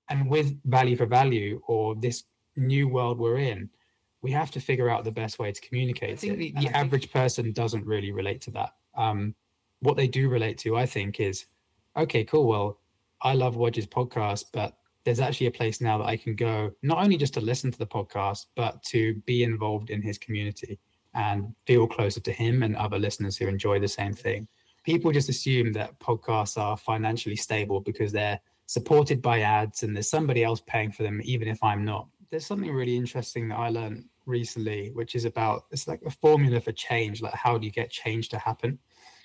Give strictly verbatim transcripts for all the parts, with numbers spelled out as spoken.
And with value for value, or this new world we're in, we have to figure out the best way to communicate. I think the, the average person doesn't really relate to that. Um, what they do relate to, I think, is okay, cool. Well, I love Wodge's podcast, but there's actually a place now that I can go, not only just to listen to the podcast, but to be involved in his community and feel closer to him and other listeners who enjoy the same thing. People just assume that podcasts are financially stable because they're supported by ads and there's somebody else paying for them, even if I'm not. There's something really interesting that I learned recently, which is about, it's like a formula for change. Like, how do you get change to happen?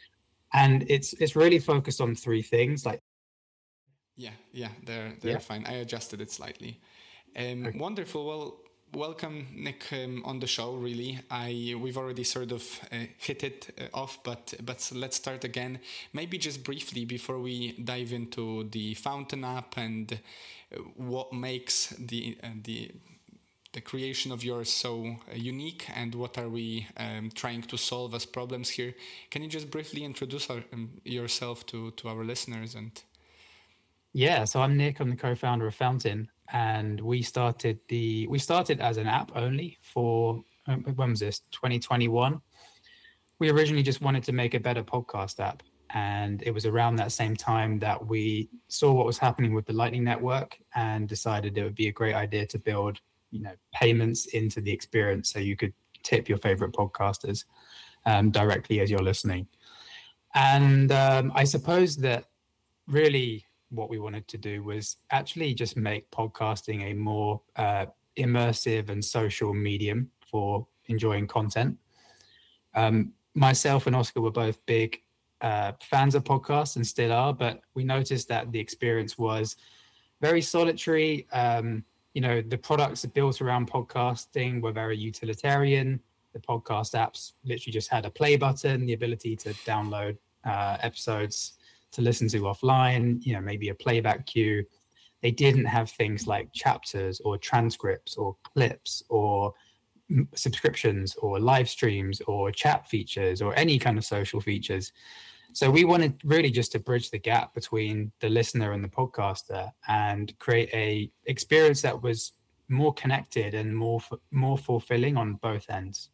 And it's it's really focused on three things. Like, yeah, yeah, they're they're yeah. fine. I adjusted it slightly. Um, okay. Wonderful. Well, welcome, Nick, um, on the show. Really, I we've already sort of uh, hit it uh, off, but but let's start again. Maybe just briefly before we dive into the Fountain app and uh, what makes the uh, the the creation of yours so uh, unique, and what are we um, trying to solve as problems here. Can you just briefly introduce our, um, yourself to to our listeners? And yeah, so I'm Nick. I'm the co-founder of Fountain, and we started the we started as an app only for um, when was this? twenty twenty-one. We originally just wanted to make a better podcast app, and it was around that same time that we saw what was happening with the Lightning Network and decided it would be a great idea to build, you know, payments into the experience so you could tip your favorite podcasters um, directly as you're listening. And um, I suppose that really what we wanted to do was actually just make podcasting a more uh, immersive and social medium for enjoying content. Um, myself and Oscar were both big uh, fans of podcasts and still are, but we noticed that the experience was very solitary. Um, you know, the products built around podcasting were very utilitarian. The podcast apps literally just had a play button, the ability to download uh, episodes to listen to offline, you know, maybe a playback queue. They didn't have things like chapters or transcripts or clips or subscriptions or live streams or chat features or any kind of social features. So we wanted really just to bridge the gap between the listener and the podcaster and create a experience that was more connected and more more fulfilling on both ends.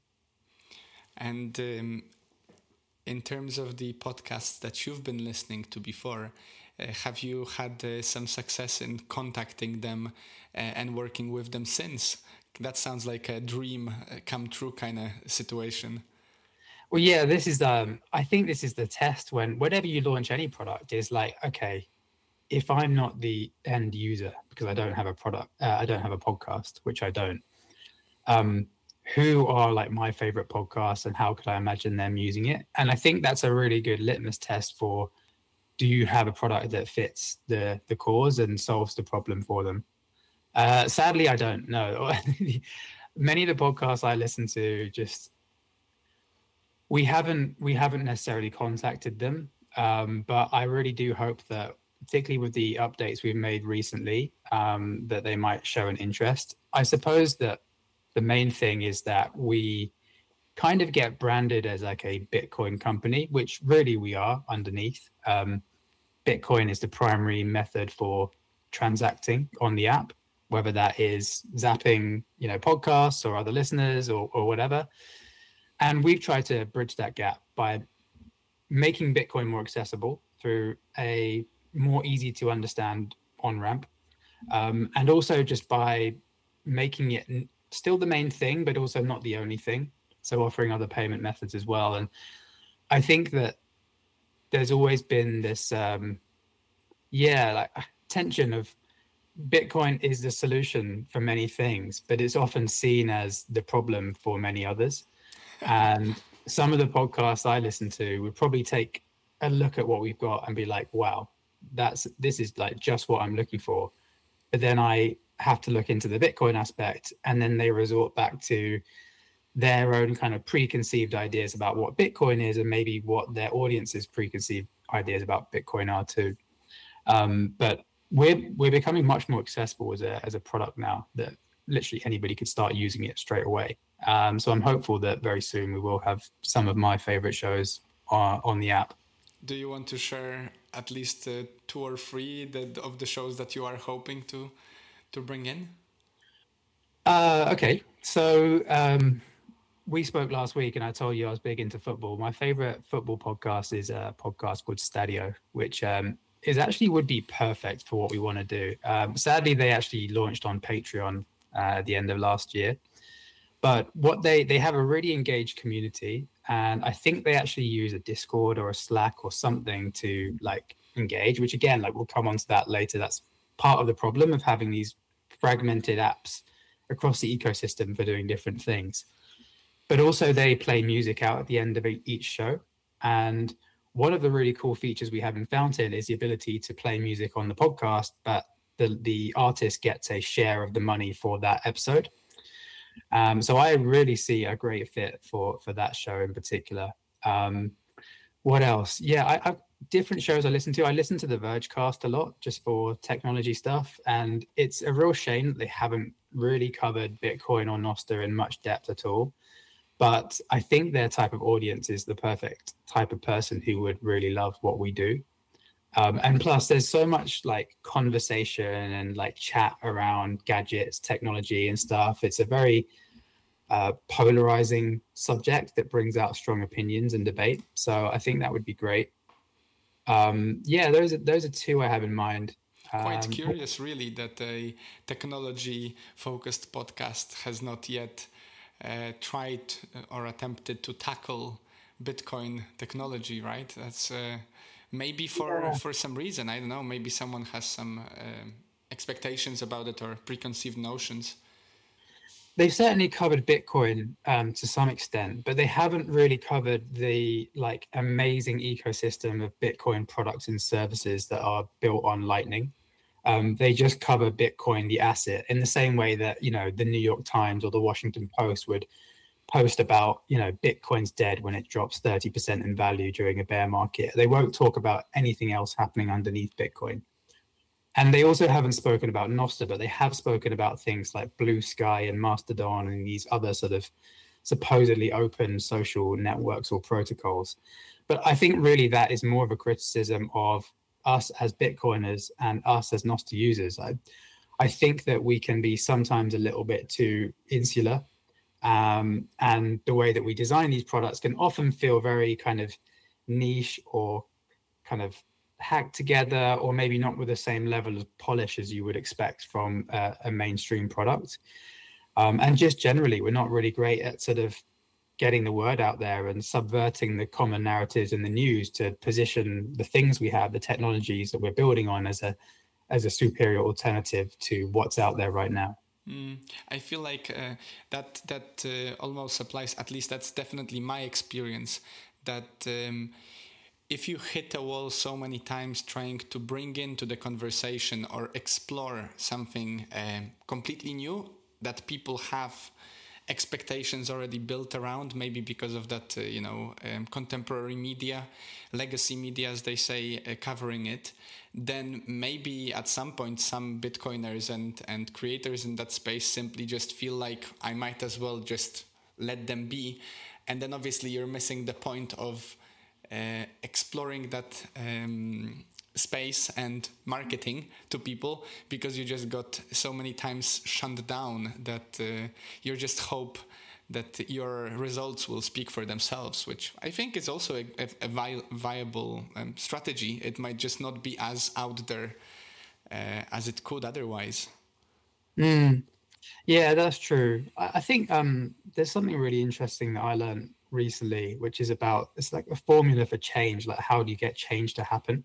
And um, in terms of the podcasts that you've been listening to before, uh, have you had uh, some success in contacting them uh, and working with them since? That sounds like a dream uh, come true kind of situation. Well, yeah, this is, um, I think this is the test when, whenever you launch any product, is like, okay, if I'm not the end user, because I don't have a product, uh, I don't have a podcast, which I don't, um, who are like my favorite podcasts and how could I imagine them using it? And I think that's a really good litmus test for, do you have a product that fits the the cause and solves the problem for them? Uh, sadly, I don't know. Many of the podcasts I listen to, just we haven't we haven't necessarily contacted them, um, but I really do hope that, particularly with the updates we've made recently, um, that they might show an interest. I suppose that the main thing is that we kind of get branded as like a Bitcoin company, which really we are underneath. Um, Bitcoin is the primary method for transacting on the app, whether that is zapping, you know, podcasts or other listeners or, or whatever. And we've tried to bridge that gap by making Bitcoin more accessible through a more easy to understand on-ramp. Um, and also just by making it still the main thing, but also not the only thing. So offering other payment methods as well. And I think that there's always been this, um, yeah, like tension of Bitcoin is the solution for many things, but it's often seen as the problem for many others. And some of the podcasts I listen to would probably take a look at what we've got and be like, wow, that's this is like just what I'm looking for. But then I have to look into the Bitcoin aspect, and then they resort back to their own kind of preconceived ideas about what Bitcoin is and maybe what their audience's preconceived ideas about Bitcoin are too. Um, but we're we're becoming much more accessible as a as a product now that literally anybody could start using it straight away. Um, so I'm hopeful that very soon we will have some of my favorite shows uh, on the app. Do you want to share at least uh, two or three that, of the shows that you are hoping to to bring in? Uh, okay, so um, we spoke last week, and I told you I was big into football. My favorite football podcast is a podcast called Stadio, which um, is actually would be perfect for what we want to do. Um, sadly, they actually launched on Patreon uh, at the end of last year. But what they they have a really engaged community, and I think they actually use a Discord or a Slack or something to like engage. Which again, like we'll come on to that later. That's part of the problem of having these fragmented apps across the ecosystem for doing different things. But also they play music out at the end of each show, and one of the really cool features we have in Fountain is the ability to play music on the podcast, but the the artist gets a share of the money for that episode. Um, so I really see a great fit for for that show in particular. Um, what else? Yeah, I, I different shows I listen to. I listen to the Vergecast a lot just for technology stuff, and it's a real shame that they haven't really covered Bitcoin or Nostr in much depth at all. But I think their type of audience is the perfect type of person who would really love what we do. Um, and plus, there's so much like conversation and like chat around gadgets, technology, and stuff. It's a very uh, polarizing subject that brings out strong opinions and debate. So I think that would be great. Um, yeah, those are those are two I have in mind. Quite Um, curious, really, that a technology-focused podcast has not yet uh, tried or attempted to tackle Bitcoin technology. Right? That's. Uh, Maybe for, yeah. for some reason, I don't know, maybe someone has some uh, expectations about it or preconceived notions. They've certainly covered Bitcoin um, to some extent, but they haven't really covered the like amazing ecosystem of Bitcoin products and services that are built on Lightning. Um, they just cover Bitcoin, the asset, in the same way that, you know, the New York Times or the Washington Post would post about, you know, Bitcoin's dead when it drops thirty percent in value during a bear market. They won't talk about anything else happening underneath Bitcoin. And they also haven't spoken about Nostr, but they have spoken about things like Blue Sky and Mastodon and these other sort of supposedly open social networks or protocols. But I think really that is more of a criticism of us as Bitcoiners and us as Nostr users. I, I think that we can be sometimes a little bit too insular. Um, and the way that we design these products can often feel very kind of niche or kind of hacked together, or maybe not with the same level of polish as you would expect from uh, a mainstream product. Um, and just generally, we're not really great at sort of getting the word out there and subverting the common narratives in the news to position the things we have, the technologies that we're building on, as a as a superior alternative to what's out there right now. Mm, I feel like uh, that that uh, almost applies, at least that's definitely my experience, that um, if you hit a wall so many times trying to bring into the conversation or explore something uh, completely new that people have expectations already built around, maybe because of that, uh, you know, um, contemporary media, legacy media, as they say, uh, covering it, then maybe at some point some Bitcoiners and, and creators in that space simply just feel like I might as well just let them be. And then obviously you're missing the point of uh, exploring that um, space and marketing to people, because you just got so many times shunned down that uh, you just hope that your results will speak for themselves, which I think is also a, a, a vi- viable um, strategy. It might just not be as out there uh, as it could otherwise. Mm. Yeah, that's true. I, I think um, there's something really interesting that I learned recently, which is about, it's like a formula for change, like how do you get change to happen?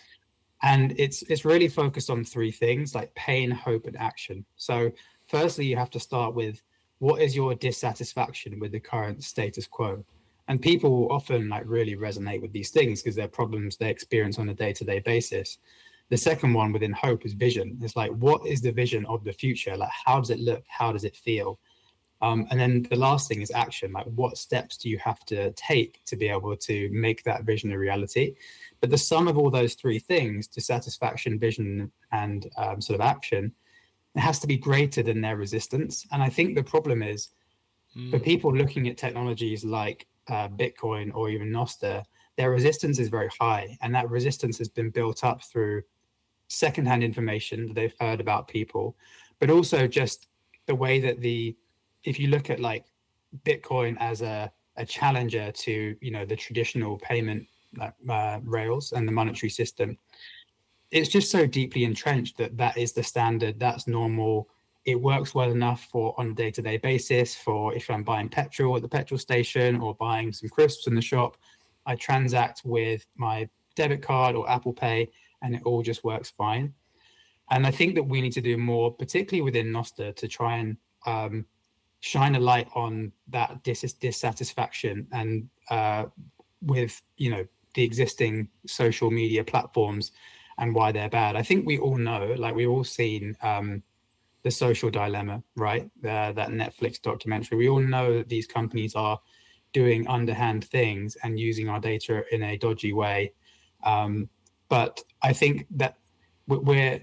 And it's it's really focused on three things, like pain, hope, and action. So firstly, you have to start with, what is your dissatisfaction with the current status quo? And people often like really resonate with these things because they're problems they experience on a day-to-day basis. The second one within hope is vision. It's like, what is the vision of the future? Like, how does it look? How does it feel? Um, and then the last thing is action. Like, what steps do you have to take to be able to make that vision a reality? But the sum of all those three things, dissatisfaction, vision, and um, sort of action, it has to be greater than their resistance. And I think the problem is, mm. for people looking at technologies like uh, Bitcoin or even Nostr, their resistance is very high, and that resistance has been built up through secondhand information that they've heard about people, but also just the way that the, if you look at like Bitcoin as a, a challenger to, you know, the traditional payment uh, rails and the monetary system, it's just so deeply entrenched that that is the standard, that's normal. It works well enough for on a day-to-day basis for if I'm buying petrol at the petrol station or buying some crisps in the shop, I transact with my debit card or Apple Pay, and it all just works fine. And I think that we need to do more, particularly within Nostr, to try and um, shine a light on that dis- dissatisfaction and uh, with, you know, the existing social media platforms and why they're bad. I think we all know, like we've all seen um, The Social Dilemma, right? Uh, that Netflix documentary. We all know that these companies are doing underhand things and using our data in a dodgy way. Um, but I think that we're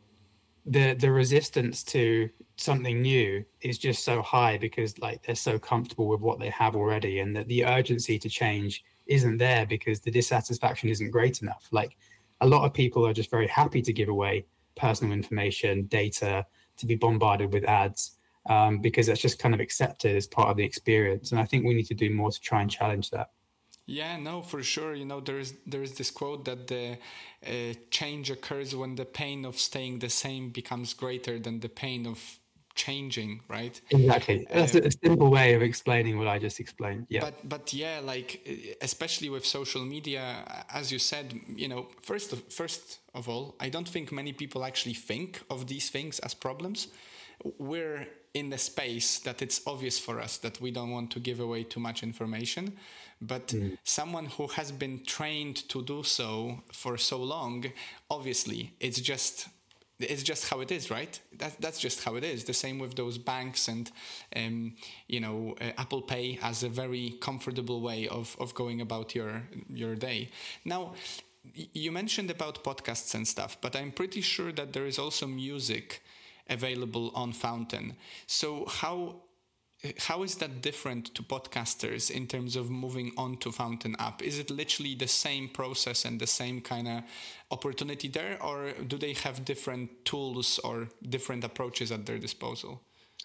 the the resistance to something new is just so high because like they're so comfortable with what they have already, and that the urgency to change isn't there because the dissatisfaction isn't great enough. Like a lot of people are just very happy to give away personal information, data, to be bombarded with ads, um, because that's just kind of accepted as part of the experience. And I think we need to do more to try and challenge that. Yeah, no, for sure. You know, there's there's this quote that the uh, change occurs when the pain of staying the same becomes greater than the pain of changing, right? Exactly. That's uh, a simple way of explaining what I just explained. Yeah. But but yeah, like especially with social media, as you said, you know, first of, first of all, I don't think many people actually think of these things as problems. We're in the space that it's obvious for us that we don't want to give away too much information, but mm. someone who has been trained to do so for so long, obviously it's just it's just how it is, right? That, that's just how it is. The same with those banks and, um, you know, uh, Apple Pay as a very comfortable way of, of going about your your day. Now, you mentioned about podcasts and stuff, but I'm pretty sure that there is also music available on Fountain. So how how is that different to podcasters in terms of moving on to Fountain app? Is it literally the same process and the same kind of opportunity there, or do they have different tools or different approaches at their disposal?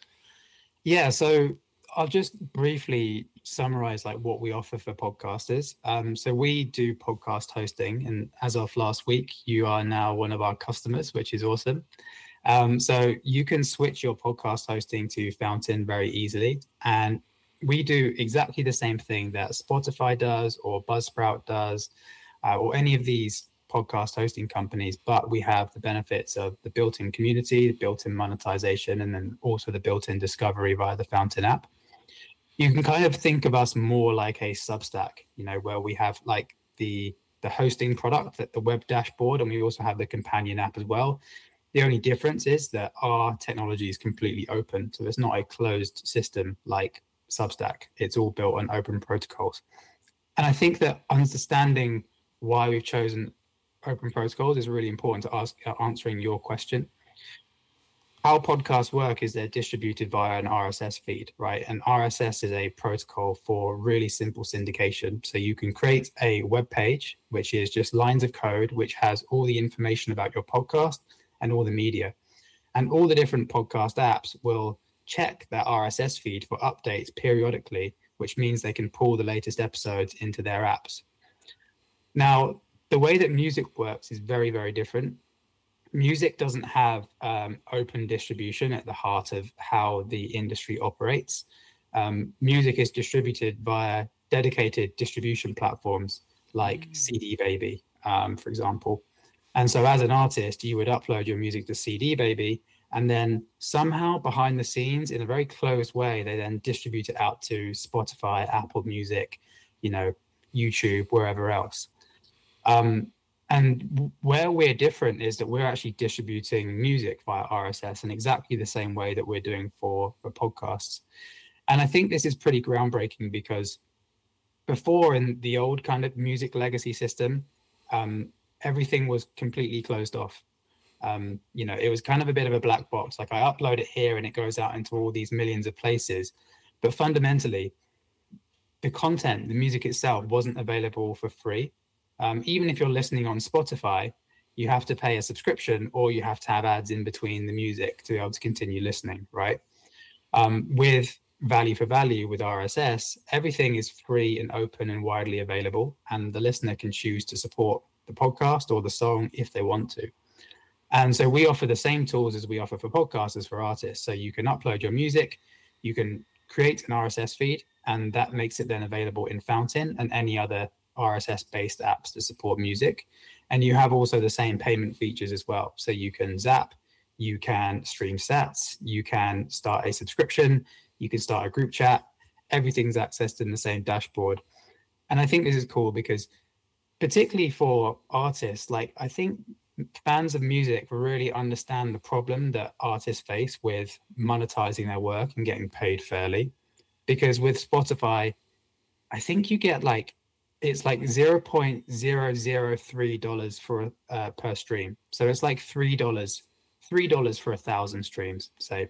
Yeah, so I'll just briefly summarize like what we offer for podcasters. Um, so we do podcast hosting, and as of last week, you are now one of our customers, which is awesome. Um, so you can switch your podcast hosting to Fountain very easily. And we do exactly the same thing that Spotify does or Buzzsprout does, uh, or any of these podcast hosting companies, but we have the benefits of the built-in community, the built-in monetization, and then also the built-in discovery via the Fountain app. You can kind of think of us more like a Substack, you know, where we have like the, the hosting product, the web dashboard, and we also have the companion app as well. The only difference is that our technology is completely open. So it's not a closed system like Substack. It's all built on open protocols. And I think that understanding why we've chosen open protocols is really important to ask, uh, answering your question. How podcasts work is they're distributed via an R S S feed, right? And R S S is a protocol for really simple syndication. So you can create a web page, which is just lines of code, which has all the information about your podcast and all the media. And all the different podcast apps will check that R S S feed for updates periodically, which means they can pull the latest episodes into their apps. Now, the way that music works is very, very different. Music doesn't have um, open distribution at the heart of how the industry operates. Um, music is distributed via dedicated distribution platforms like mm. C D Baby, um, for example. And so as an artist, you would upload your music to C D Baby, and then somehow behind the scenes, in a very closed way, they then distribute it out to Spotify, Apple Music, you know, YouTube, wherever else. Um, and where we're different is that we're actually distributing music via R S S in exactly the same way that we're doing for, for podcasts. And I think this is pretty groundbreaking because before, in the old kind of music legacy system, um, everything was completely closed off. Um, you know, it was kind of a bit of a black box. Like I upload it here and it goes out into all these millions of places. But fundamentally, the content, the music itself wasn't available for free. Um, even if you're listening on Spotify, you have to pay a subscription or you have to have ads in between the music to be able to continue listening, right? Um, with value for value, with R S S, everything is free and open and widely available, and the listener can choose to support the podcast or the song if they want to. And so we offer the same tools as we offer for podcasters for artists. So you can upload your music, you can create an R S S feed, and that makes it then available in Fountain and any other R S S-based apps that support music. And you have also the same payment features as well. So you can Zap, you can stream sats, you can start a subscription, you can start a group chat. Everything's accessed in the same dashboard. And I think this is cool because particularly for artists, like I think fans of music really understand the problem that artists face with monetizing their work and getting paid fairly. Because with Spotify, I think you get like, it's like zero point zero zero three dollars for uh, per stream. So it's like three dollars, three dollars for a thousand streams. So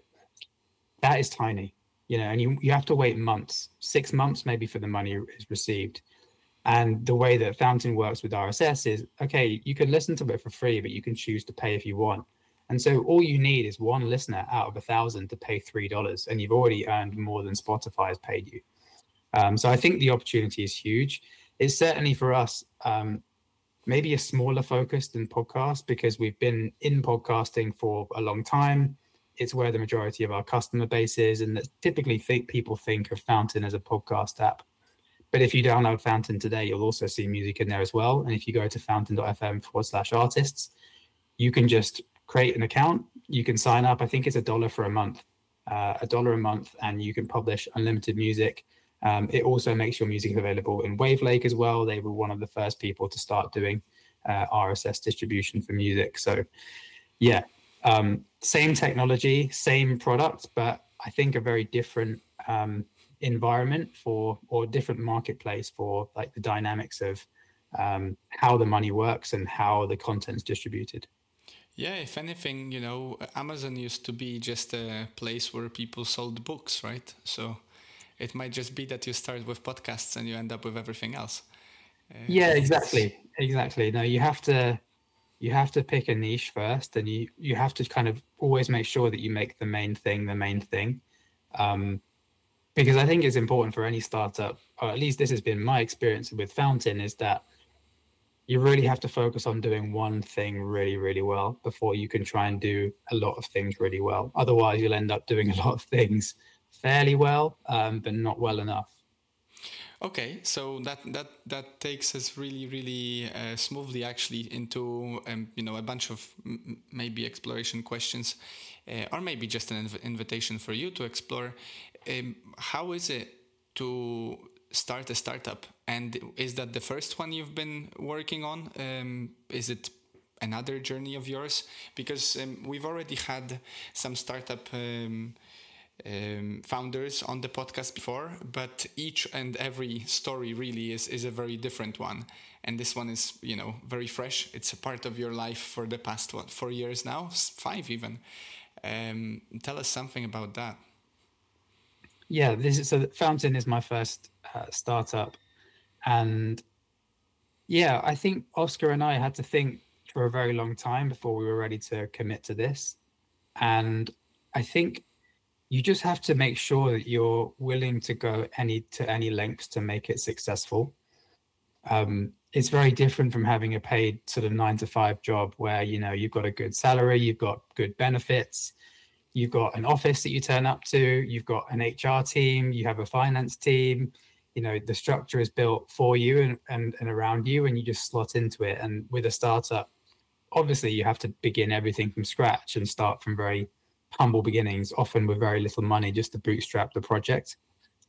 that is tiny, you know, and you, you have to wait months, six months maybe for the money is received. And the way that Fountain works with R S S is, okay, you can listen to it for free, but you can choose to pay if you want. And so all you need is one listener out of a thousand to pay three dollars, and you've already earned more than Spotify has paid you. Um, so I think the opportunity is huge. It's certainly for us, um, maybe a smaller focus than podcast because we've been in podcasting for a long time. It's where the majority of our customer base is, and that typically think people think of Fountain as a podcast app. But if you download Fountain today, you'll also see music in there as well. And if you go to fountain.fm forward slash artists, you can just create an account. You can sign up. I think it's a dollar for a month, uh, a dollar a month, and you can publish unlimited music. Um, it also makes your music available in Wavelake as well. They were one of the first people to start doing uh, R S S distribution for music. So yeah, um, same technology, same product, but I think a very different um, environment for, or different marketplace for like the dynamics of um, how the money works and how the content's distributed. Yeah, if anything, you know, Amazon used to be just a place where people sold books, right? So it might just be that you start with podcasts and you end up with everything else. Uh, yeah, exactly. Exactly. No, you have to, you have to pick a niche first, and you, you have to kind of always make sure that you make the main thing, the main thing. Um, because I think it's important for any startup, or at least this has been my experience with Fountain, is that you really have to focus on doing one thing really, really well before you can try and do a lot of things really well. Otherwise, you'll end up doing a lot of things fairly well, um, but not well enough. Okay, so that that that takes us really, really uh, smoothly actually into um, you know a bunch of m- maybe exploration questions, uh, or maybe just an inv- invitation for you to explore. Um, how is it to start a startup, and is that the first one you've been working on? Um, is it another journey of yours? Because um, we've already had some startup um, um, founders on the podcast before, but each and every story really is, is a very different one. And this one is, you know, very fresh. It's a part of your life for the past, what, four years now? Five even. Um, tell us something about that. Yeah, this is, so Fountain is my first uh, startup. And yeah, I think Oscar and I had to think for a very long time before we were ready to commit to this. And I think you just have to make sure that you're willing to go any to any lengths to make it successful. Um, it's very different from having a paid sort of nine to five job where, you know, you've got a good salary, you've got good benefits, you've got an office that you turn up to, you've got an H R team, you have a finance team, you know, the structure is built for you and, and, and around you, and you just slot into it. And with a startup, obviously you have to begin everything from scratch and start from very humble beginnings, often with very little money, just to bootstrap the project.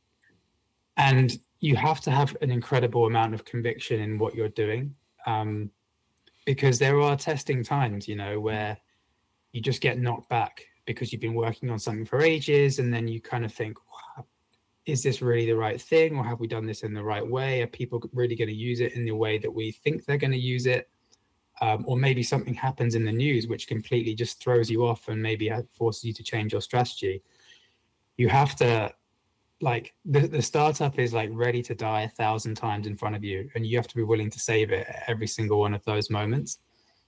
And you have to have an incredible amount of conviction in what you're doing, um, because there are testing times, you know, where you just get knocked back because you've been working on something for ages, and then you kind of think, wow, is this really the right thing, or have we done this in the right way? Are people really going to use it in the way that we think they're going to use it? Um, or maybe something happens in the news which completely just throws you off and maybe forces you to change your strategy. You have to like the, the startup is like ready to die a thousand times in front of you, and you have to be willing to save it at every single one of those moments.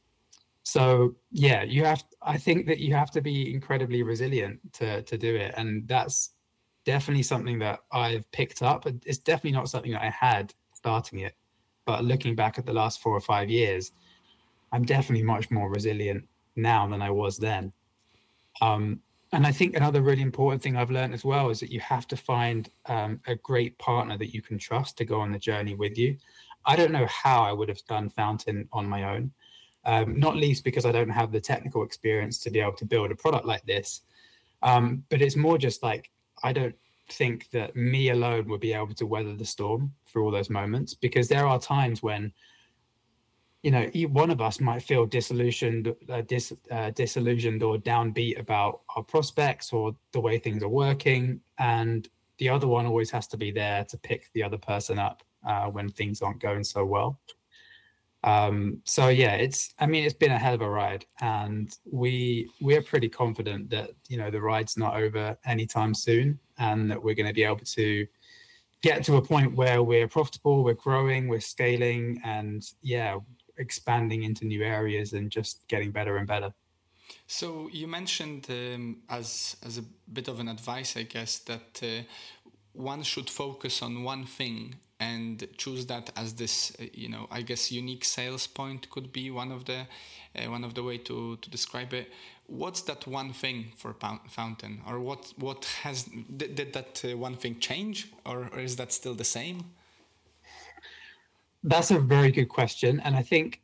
So yeah, you have, I think that you have to be incredibly resilient to to do it. And that's definitely something that I've picked up. It's definitely not something that I had starting it, but looking back at the last four or five years, I'm definitely much more resilient now than I was then. Um, and I think another really important thing I've learned as well is that you have to find um, a great partner that you can trust to go on the journey with you. I don't know how I would have done Fountain on my own, um, not least because I don't have the technical experience to be able to build a product like this. Um, but it's more just like, I don't think that me alone would be able to weather the storm through all those moments, because there are times when, you know, one of us might feel disillusioned, uh, dis, uh, disillusioned or downbeat about our prospects or the way things are working, and the other one always has to be there to pick the other person up uh, when things aren't going so well. Um, so yeah, it's, I mean, it's been a hell of a ride, and we we're pretty confident that, you know, the ride's not over anytime soon, and that we're going to be able to get to a point where we're profitable, we're growing, we're scaling, and yeah, expanding into new areas and just getting better and better. So you mentioned um, as as a bit of an advice, I guess, that uh, one should focus on one thing and choose that as this, uh, you know, I guess unique sales point could be one of the uh, one of the way to to describe it. What's that one thing for Fountain, or what what has did, did that uh, one thing change, or, or is that still the same? That's a very good question, and I think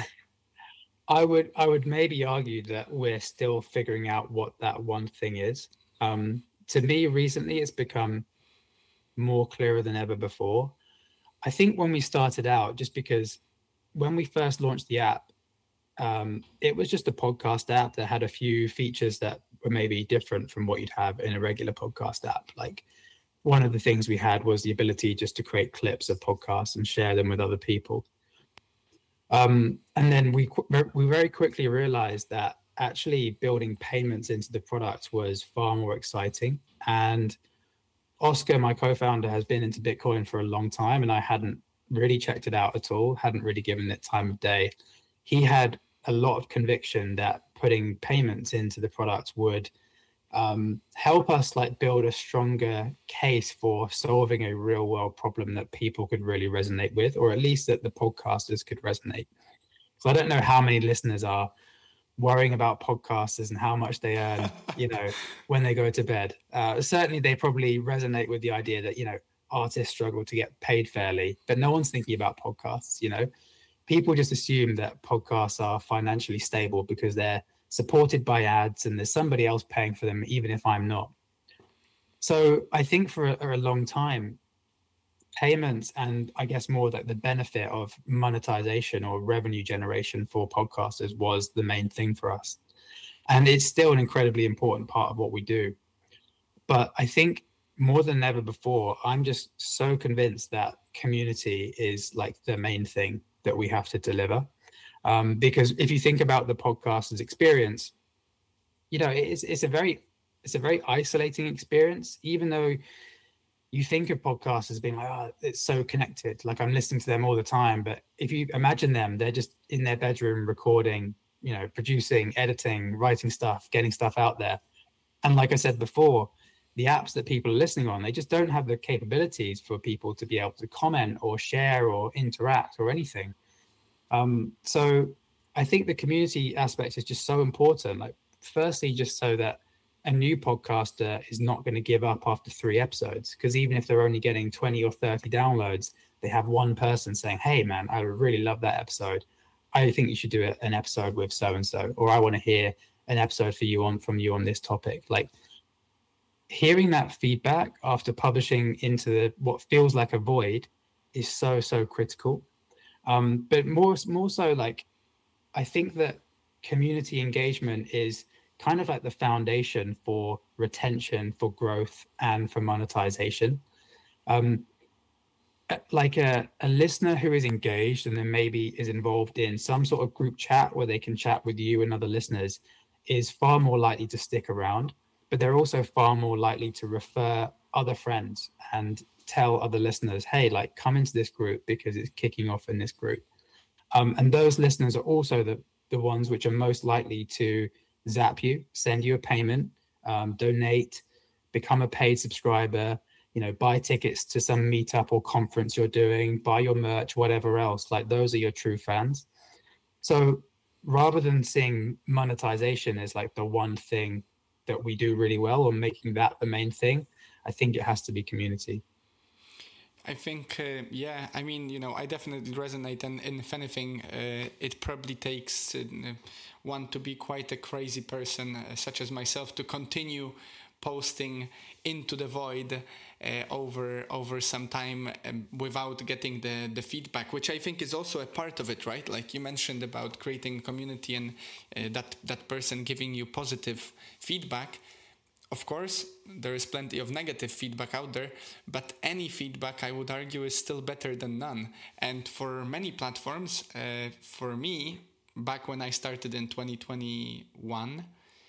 I would I would maybe argue that we're still figuring out what that one thing is. Um, to me, recently, it's become more clearer than ever before. I think when we started out, just because when we first launched the app, um, it was just a podcast app that had a few features that were maybe different from what you'd have in a regular podcast app. Like, one of the things we had was the ability just to create clips of podcasts and share them with other people. Um, and then we we very quickly realized that actually building payments into the product was far more exciting. And Oscar, my co-founder, has been into Bitcoin for a long time, and I hadn't really checked it out at all, hadn't really given it time of day. He had a lot of conviction that putting payments into the product would um, help us like build a stronger case for solving a real world problem that people could really resonate with, or at least that the podcasters could resonate. So I don't know how many listeners are worrying about podcasters and how much they earn, you know, when they go to bed. Uh, certainly they probably resonate with the idea that, you know, artists struggle to get paid fairly, but no one's thinking about podcasts. You know, people just assume that podcasts are financially stable because they're supported by ads and there's somebody else paying for them, even if I'm not. So I think for a, a long time, payments and I guess more like the benefit of monetization or revenue generation for podcasters was the main thing for us. And it's still an incredibly important part of what we do. But I think more than ever before, I'm just so convinced that community is like the main thing that we have to deliver. Um, because if you think about the podcaster's experience, you know, it's it's a very it's a very isolating experience, even though you think of podcasts as being like, oh, it's so connected. Like I'm listening to them all the time. But if you imagine them, they're just in their bedroom recording, you know, producing, editing, writing stuff, getting stuff out there. And like I said before, the apps that people are listening on, they just don't have the capabilities for people to be able to comment or share or interact or anything. Um, so I think the community aspect is just so important. Like, firstly, just so that a new podcaster is not going to give up after three episodes, because even if they're only getting twenty or thirty downloads, they have one person saying, hey, man, I really love that episode. I think you should do an episode with so-and-so, or I want to hear an episode for you on from you on this topic. Like, hearing that feedback after publishing into the, what feels like a void is so, so critical. Um, but more, more so, like, I think that community engagement is kind of like the foundation for retention, for growth, and for monetization. Um, like a, a listener who is engaged and then maybe is involved in some sort of group chat where they can chat with you and other listeners is far more likely to stick around, but they're also far more likely to refer other friends and tell other listeners, hey, like come into this group because it's kicking off in this group. Um, and those listeners are also the, the ones which are most likely to zap you, send you a payment, um, donate, become a paid subscriber, you know, buy tickets to some meetup or conference you're doing, buy your merch, whatever else. Like those are your true fans. So rather than seeing monetization as like the one thing that we do really well or making that the main thing, I think it has to be community. I think, uh, yeah, I mean, you know, I definitely resonate. And, and if anything, uh, it probably takes uh, one to be quite a crazy person, uh, such as myself, to continue posting into the void uh, over over some time um, without getting the, the feedback, which I think is also a part of it, right? Like you mentioned about creating community and uh, that, that person giving you positive feedback. Of course, there is plenty of negative feedback out there, but any feedback, I would argue, is still better than none. And for many platforms, uh, for me, back when I started in twenty twenty-one,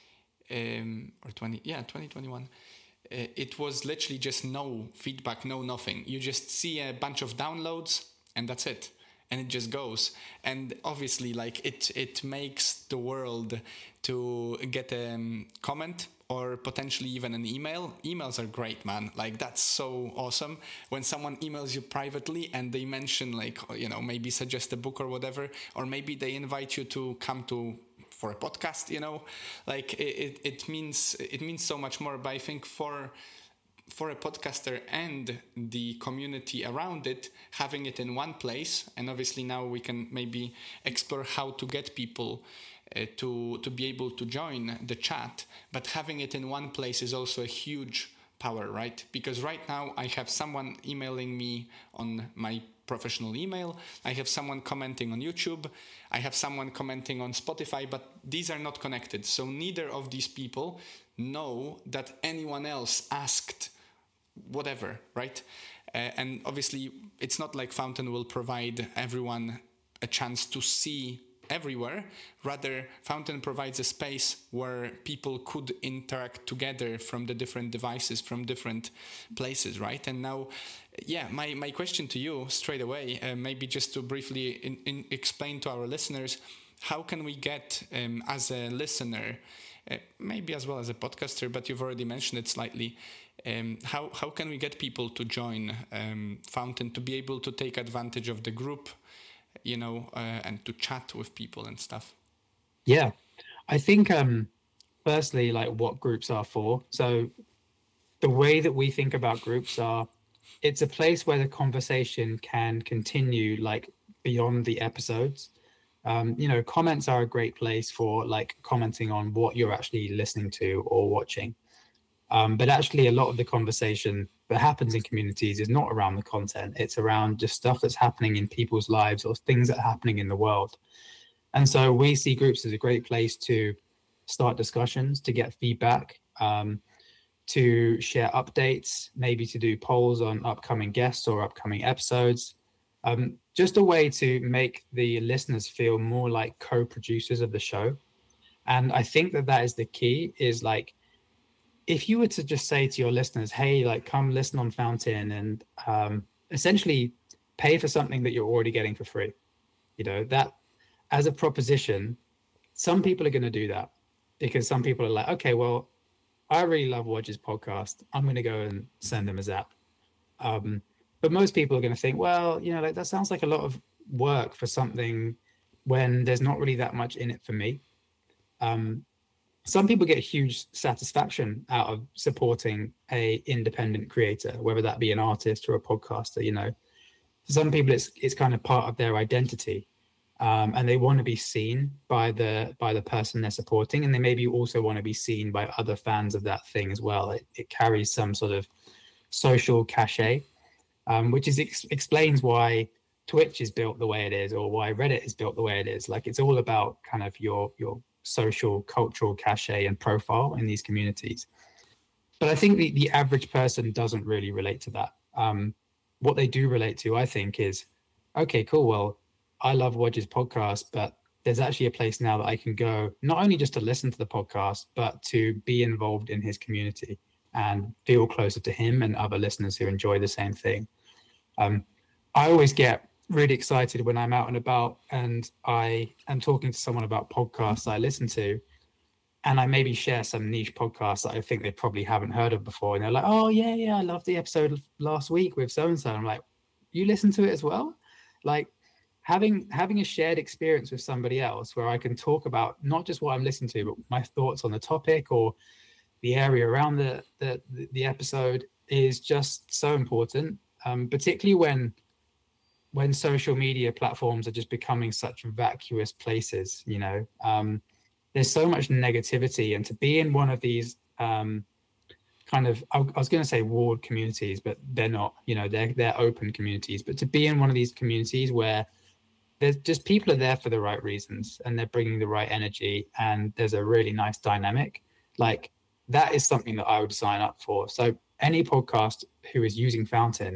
um, or twenty, yeah, twenty twenty-one, uh, it was literally just no feedback, no nothing. You just see a bunch of downloads, and that's it. And it just goes. And obviously, like it, it makes the world to get a um, comment or potentially even an email. Emails are great, man. Like that's so awesome. When someone emails you privately and they mention like, you know, maybe suggest a book or whatever, or maybe they invite you to come to for a podcast, you know, like it, it, it means, it means so much more. But I think for, for a podcaster and the community around it, having it in one place, and obviously now we can maybe explore how to get people uh, to to be able to join the chat, but having it in one place is also a huge power, right? Because right now I have someone emailing me on my professional email, I have someone commenting on YouTube, I have someone commenting on Spotify, but these are not connected. So neither of these people know that anyone else asked whatever, right? Uh, and obviously it's not like Fountain will provide everyone a chance to see everywhere. Rather, Fountain provides a space where people could interact together from the different devices, from different places, right? And now, yeah, my, my question to you straight away, uh, maybe just to briefly in, in explain to our listeners, how can we get, um, as a listener, uh, maybe as well as a podcaster, but you've already mentioned it slightly, um, how, how can we get people to join um, Fountain, to be able to take advantage of the group, you know, uh, and to chat with people and stuff? Yeah, I think um, firstly, like what groups are for. So the way that we think about groups are, it's a place where the conversation can continue like beyond the episodes. Um, you know, comments are a great place for like commenting on what you're actually listening to or watching. Um, but actually, a lot of the conversation that happens in communities is not around the content. It's around just stuff that's happening in people's lives or things that are happening in the world. And so we see groups as a great place to start discussions, to get feedback, um, to share updates, maybe to do polls on upcoming guests or upcoming episodes. Um, just a way to make the listeners feel more like co-producers of the show. And I think that that is the key, is like, if you were to just say to your listeners, hey, like come listen on Fountain and um, essentially pay for something that you're already getting for free, you know, that as a proposition, some people are going to do that because some people are like, okay, well, I really love Wodge's podcast. I'm going to go and send them a zap. Um, but most people are going to think, well, you know, like that sounds like a lot of work for something when there's not really that much in it for me. Um, some people get huge satisfaction out of supporting a independent creator, whether that be an artist or a podcaster. You know, for some people it's it's kind of part of their identity, um, and they want to be seen by the by the person they're supporting, and they maybe also want to be seen by other fans of that thing as well. It, it carries some sort of social cachet, um, which is ex- explains why Twitch is built the way it is, or why Reddit is built the way it is. Like it's all about kind of your your social, cultural cachet and profile in these communities. But I think the, the average person doesn't really relate to that. Um, what they do relate to, I think, is, okay, cool, well, I love Wodge's podcast, but there's actually a place now that I can go, not only just to listen to the podcast, but to be involved in his community. and feel closer to him and other listeners who enjoy the same thing. Um, I always get really excited when I'm out and about and I am talking to someone about podcasts I listen to, and I maybe share some niche podcasts that I think they probably haven't heard of before. And they're like, oh, yeah, yeah, I love the episode last week with so-and-so. I'm like, you listen to it as well? Like having having a shared experience with somebody else where I can talk about not just what I'm listening to, but my thoughts on the topic or the area around the the, the episode is just so important, um, particularly when when social media platforms are just becoming such vacuous places, you know. Um, there's so much negativity, and to be in one of these um, kind of, I, I was going to say walled communities, but they're not, you know, they're, they're open communities, but to be in one of these communities where there's just people are there for the right reasons and they're bringing the right energy and there's a really nice dynamic, like that is something that I would sign up for. So any podcast who is using Fountain,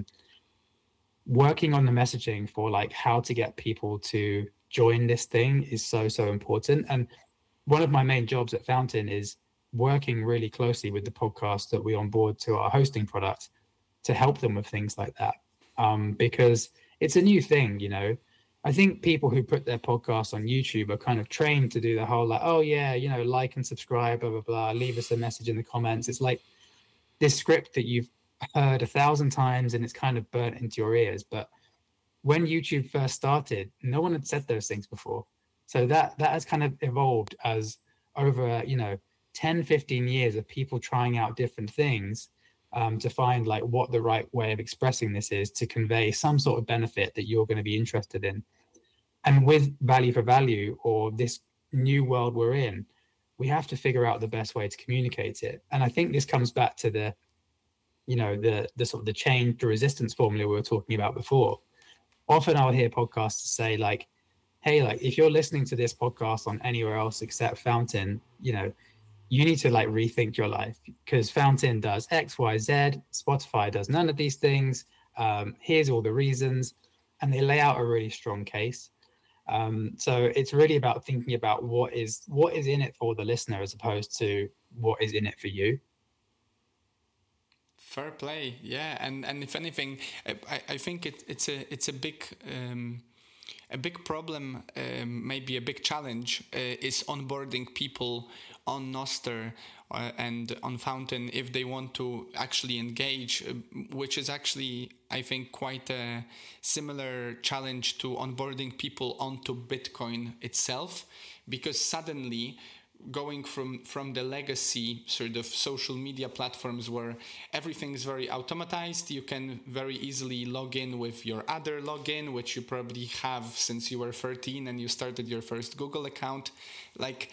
working on the messaging for like how to get people to join this thing is so, so important. And one of my main jobs at Fountain is working really closely with the podcasts that we onboard to our hosting product to help them with things like that. Um, because it's a new thing, you know. I think people who put their podcasts on YouTube are kind of trained to do the whole like, oh yeah, you know, like and subscribe, blah, blah, blah, leave us a message in the comments. It's like this script that you've heard a thousand times and it's kind of burnt into your ears. But when YouTube first started, no one had said those things before. So that that has kind of evolved as over, you know, ten, fifteen years of people trying out different things um, to find like what the right way of expressing this is to convey some sort of benefit that you're going to be interested in. And with value for value, or this new world we're in, we have to figure out the best way to communicate it. And I think this comes back to the, you know, the the sort of the change to resistance formula we were talking about before. Often I'll hear podcasts say like, hey, like if you're listening to this podcast on anywhere else except Fountain, you know, you need to like rethink your life because Fountain does X, Y, Z. Spotify does none of these things. Um, here's all the reasons. And they lay out a really strong case. Um, so it's really about thinking about what is what is in it for the listener as opposed to what is in it for you. Fair play, yeah, and and if anything, I, I think it, it's a it's a big um, a big problem, um, maybe a big challenge uh, is onboarding people on Nostr uh, and on Fountain if they want to actually engage, uh, which is actually, I think, quite a similar challenge to onboarding people onto Bitcoin itself, because suddenly going from from the legacy sort of social media platforms where everything is very automatized, you can very easily log in with your other login, which you probably have since you were thirteen and you started your first Google account. Like,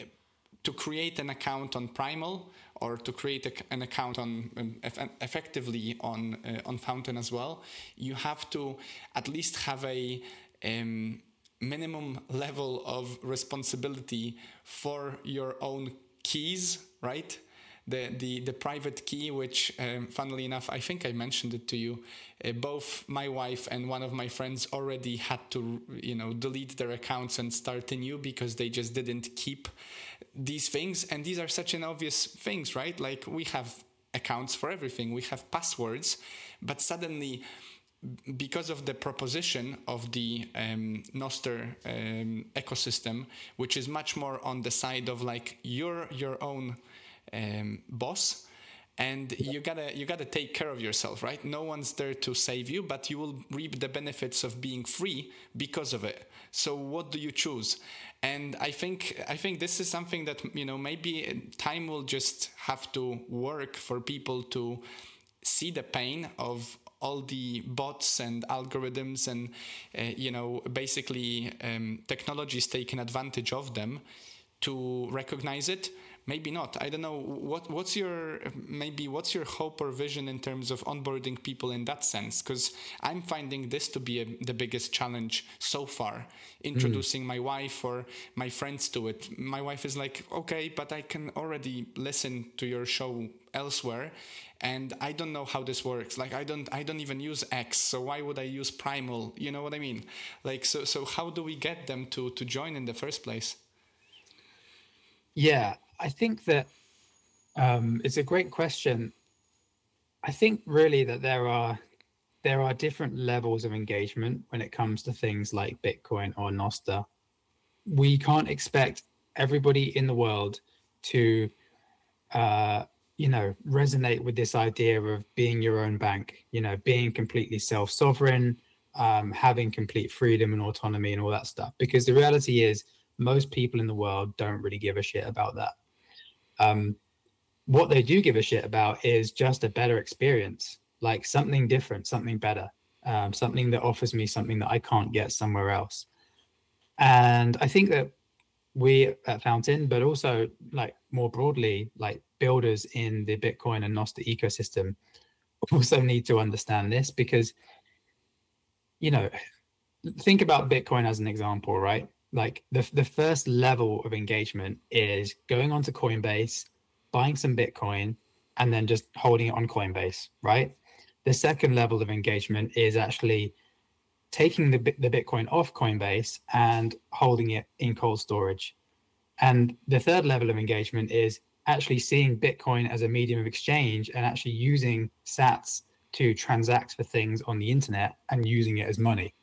to create an account on Primal or to create a, an account on um, eff- effectively on uh, on Fountain as well, you have to at least have a um, minimum level of responsibility for your own keys, right? The the the private key, which um, funnily enough, I think I mentioned it to you. Uh, both my wife and one of my friends already had to, you know, delete their accounts and start anew because they just didn't keep these things. And these are such an obvious things, right? Like, we have accounts for everything. We have passwords, but suddenly, because of the proposition of the um, Nostr um, ecosystem, which is much more on the side of like you're your own um, boss, and you gotta you gotta take care of yourself, right? No one's there to save you, but you will reap the benefits of being free because of it. So what do you choose? And I think I think this is something that, you know, maybe time will just have to work for people to see the pain of all the bots and algorithms and, uh, you know, basically um, technologies taking advantage of them, to recognize it. Maybe not. I don't know. What What's your maybe what's your hope or vision in terms of onboarding people in that sense? Because I'm finding this to be a, the biggest challenge so far. Introducing mm. my wife or my friends to it. My wife is like, okay, but I can already listen to your show elsewhere, and I don't know how this works. Like, I don't I don't even use X, so why would I use Primal? You know what I mean? Like, so so how do we get them to to join in the first place? Yeah, I think that Um, it's a great question. I think really that there are there are different levels of engagement when it comes to things like Bitcoin or Nostr. We can't expect everybody in the world to, uh, you know, resonate with this idea of being your own bank, you know, being completely self-sovereign, um, having complete freedom and autonomy and all that stuff. Because the reality is, most people in the world don't really give a shit about that. Um, what they do give a shit about is just a better experience, like something different, something better, um, something that offers me something that I can't get somewhere else. And I think that we at Fountain, but also like more broadly, like builders in the Bitcoin and Nostr ecosystem also need to understand this because, you know, think about Bitcoin as an example, right? Like the, the first level of engagement is going onto Coinbase, buying some Bitcoin, and then just holding it on Coinbase, right? The second level of engagement is actually taking the, the Bitcoin off Coinbase and holding it in cold storage. And the third level of engagement is actually seeing Bitcoin as a medium of exchange and actually using sats to transact for things on the internet and using it as money.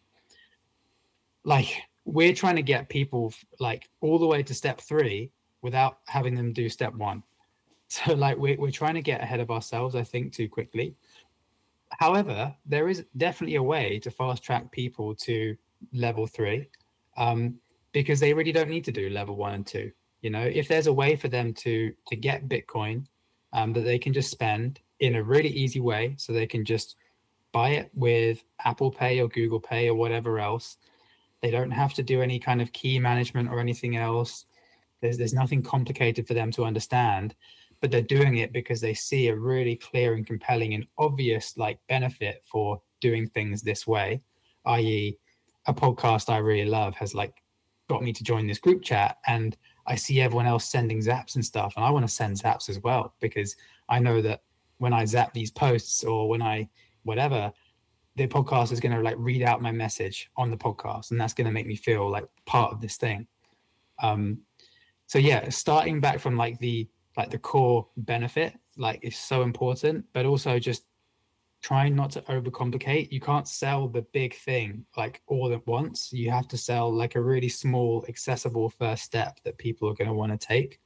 Like we're trying to get people like all the way to step three without having them do step one. So like we're, we're trying to get ahead of ourselves, I think, too quickly. However, there is definitely a way to fast track people to level three, um, because they really don't need to do level one and two. You know, if there's a way for them to to get Bitcoin um, that they can just spend in a really easy way, so they can just buy it with Apple Pay or Google Pay or whatever else. They don't have to do any kind of key management or anything else. There's there's nothing complicated for them to understand, but they're doing it because they see a really clear and compelling and obvious like benefit for doing things this way, that is a podcast I really love has like got me to join this group chat, and I see everyone else sending zaps and stuff, and I want to send zaps as well because I know that when I zap these posts or when I whatever, the podcast is going to like read out my message on the podcast, and that's going to make me feel like part of this thing. Um, so yeah, starting back from like the like the core benefit like is so important, but also just trying not to overcomplicate. You can't sell the big thing like all at once. You have to sell like a really small, accessible first step that people are going to want to take.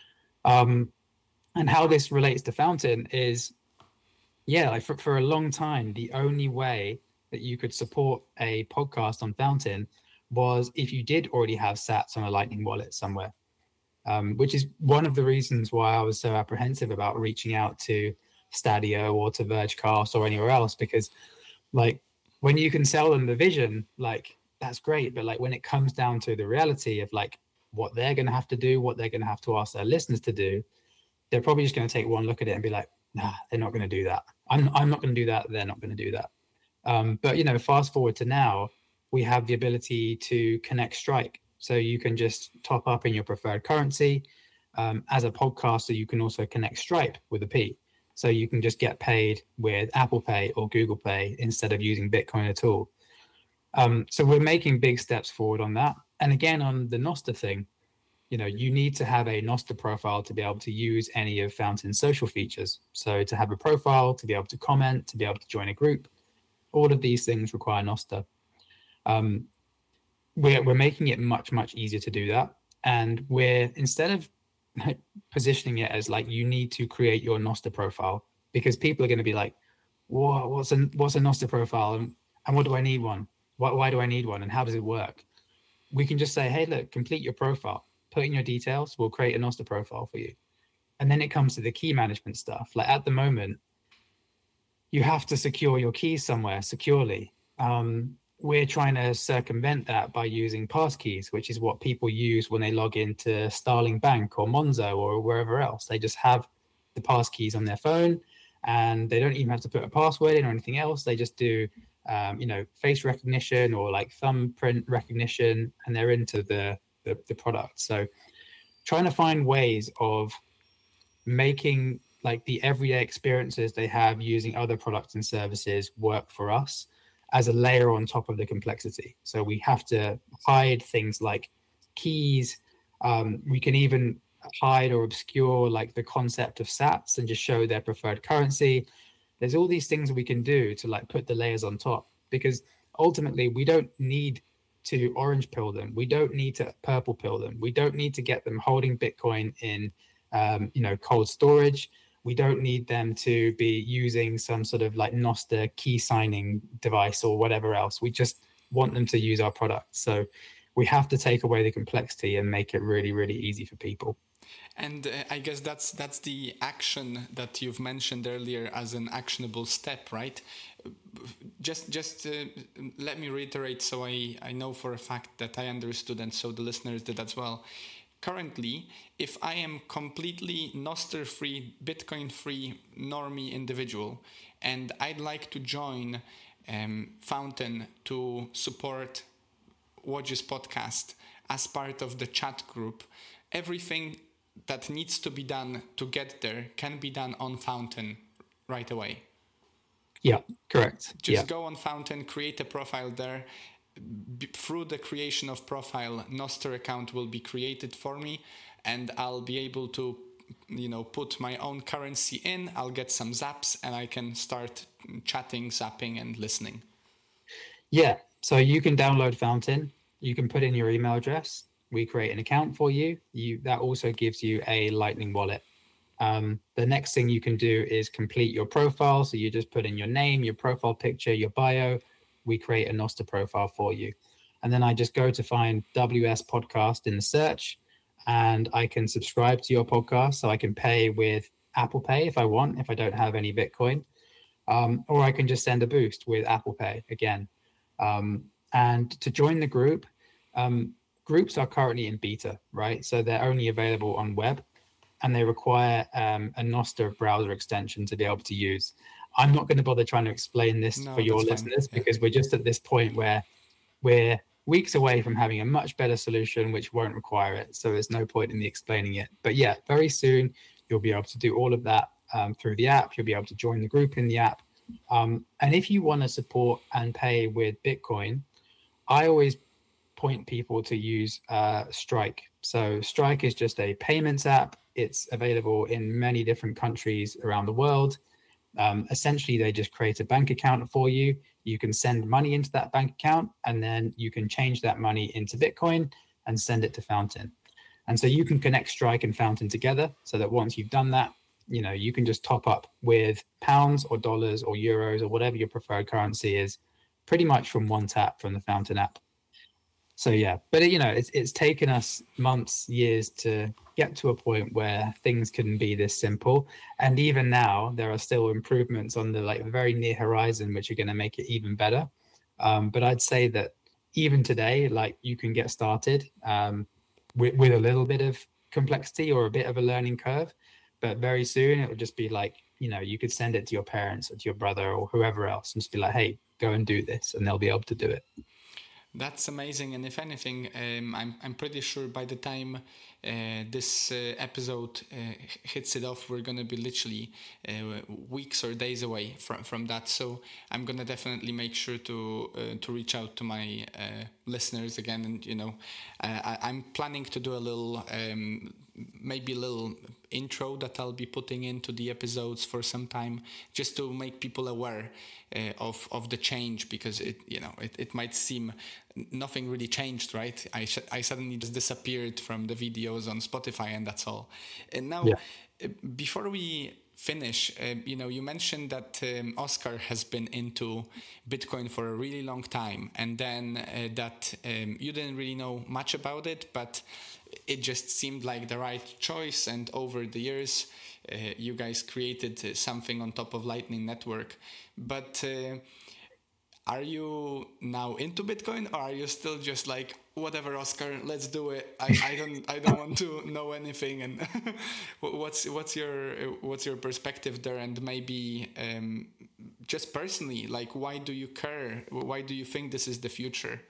Um, and how this relates to Fountain is, yeah, like for, for a long time, the only way that you could support a podcast on Fountain was if you did already have sats on a Lightning wallet somewhere, um, which is one of the reasons why I was so apprehensive about reaching out to Stadio or to Vergecast or anywhere else, because like when you can sell them the vision, like that's great. But like when it comes down to the reality of like what they're going to have to do, what they're going to have to ask their listeners to do, they're probably just going to take one look at it and be like, nah, they're not going to do that. I'm, I'm not going to do that. They're not going to do that. Um, but, you know, fast forward to now, we have the ability to connect Strike. So you can just top up in your preferred currency. Um, as a podcaster, you can also connect Stripe with a P. So you can just get paid with Apple Pay or Google Pay instead of using Bitcoin at all. Um, so we're making big steps forward on that. And again, on the Nostr thing, you know, you need to have a Nostr profile to be able to use any of Fountain's social features. So to have a profile, to be able to comment, to be able to join a group, all of these things require Nostr. Um, we're, we're making it much, much easier to do that. And we're, instead of positioning it as like, you need to create your Nostr profile, because people are going to be like, Whoa, what's a, what's a Nostr profile? And, and what do I need one? Why, why do I need one? And how does it work? We can just say, hey, look, complete your profile. Put in your details, we'll create a Nostr profile for you. And then it comes to the key management stuff. Like at the moment, you have to secure your keys somewhere securely. Um, we're trying to circumvent that by using passkeys, which is what people use when they log into Starling Bank or Monzo or wherever else. They just have the passkeys on their phone, and they don't even have to put a password in or anything else. They just do, um, you know, face recognition or like thumbprint recognition, and they're into the The, the product. So trying to find ways of making like the everyday experiences they have using other products and services work for us as a layer on top of the complexity. So we have to hide things like keys. Um, we can even hide or obscure like the concept of sats and just show their preferred currency. There's all these things we can do to like put the layers on top, because ultimately we don't need to orange pill them. We don't need to purple pill them. We don't need to get them holding Bitcoin in, um, you know, cold storage. We don't need them to be using some sort of like Nostr key signing device or whatever else. We just want them to use our product. So we have to take away the complexity and make it really, really easy for people. And uh, I guess that's that's the action that you've mentioned earlier as an actionable step, right? Just just uh, let me reiterate so I, I know for a fact that I understood, and so the listeners did as well. Currently, if I am completely Nostr-free, Bitcoin-free, normie individual, and I'd like to join um, Fountain to support Woj's podcast as part of the chat group, everything that needs to be done to get there can be done on Fountain right away. Yeah, correct. Just yeah. go on Fountain, create a profile there. B- through the creation of profile, Nostr account will be created for me, and I'll be able to, you know, put my own currency in. I'll get some zaps, and I can start chatting, zapping, and listening. Yeah, so you can download Fountain. You can put in your email address. We create an account for you. You that also gives you a Lightning wallet. Um, the next thing you can do is complete your profile. So you just put in your name, your profile picture, your bio. We create a Nostr profile for you. And then I just go to find W S Podcast in the search, and I can subscribe to your podcast. So I can pay with Apple Pay if I want, if I don't have any Bitcoin. Um, or I can just send a boost with Apple Pay again. Um, and to join the group, um, groups are currently in beta, right? So they're only available on web, and they require um, a Nostr browser extension to be able to use. I'm not going to bother trying to explain this no, for your listeners yeah. because we're just at this point where we're weeks away from having a much better solution which won't require it. So there's no point in me explaining it. But yeah, very soon you'll be able to do all of that um, through the app. You'll be able to join the group in the app. Um, and if you want to support and pay with Bitcoin, I always point people to use uh, Strike. So Strike is just a payments app. It's available in many different countries around the world. Um, essentially, they just create a bank account for you. You can send money into that bank account, and then you can change that money into Bitcoin and send it to Fountain. And so you can connect Strike and Fountain together so that once you've done that, you know, you can just top up with pounds or dollars or euros or whatever your preferred currency is, pretty much from one tap from the Fountain app. So yeah, but you know, it's it's taken us months, years to get to a point where things couldn't be this simple. And even now, there are still improvements on the like very near horizon, which are going to make it even better. Um, but I'd say that even today, like you can get started um, with, with a little bit of complexity or a bit of a learning curve. But very soon, it will just be like, you know, you could send it to your parents or to your brother or whoever else and just be like, hey, go and do this, and they'll be able to do it. That's amazing, and if anything, um, I'm I'm pretty sure by the time uh, this uh, episode uh, hits it off, we're gonna be literally uh, weeks or days away from from that. So I'm gonna definitely make sure to uh, to reach out to my uh, listeners again, and you know, uh, I, I'm planning to do a little. Um, maybe a little intro that I'll be putting into the episodes for some time, just to make people aware uh, of of the change, because it you know it, it might seem nothing really changed, right? I sh- I suddenly just disappeared from the videos on Spotify, and that's all. And now, yeah. before we finish, uh, you know, you mentioned that um, Oscar has been into Bitcoin for a really long time, and then uh, that um, you didn't really know much about it, but it just seemed like the right choice. And over the years, uh, you guys created uh, something on top of Lightning Network. But uh, are you now into Bitcoin, or are you still just like, whatever, Oscar, let's do it? I, I don't I don't want to know anything. And what's what's your what's your perspective there? And maybe um, just personally, like, why do you care? Why do you think this is the future?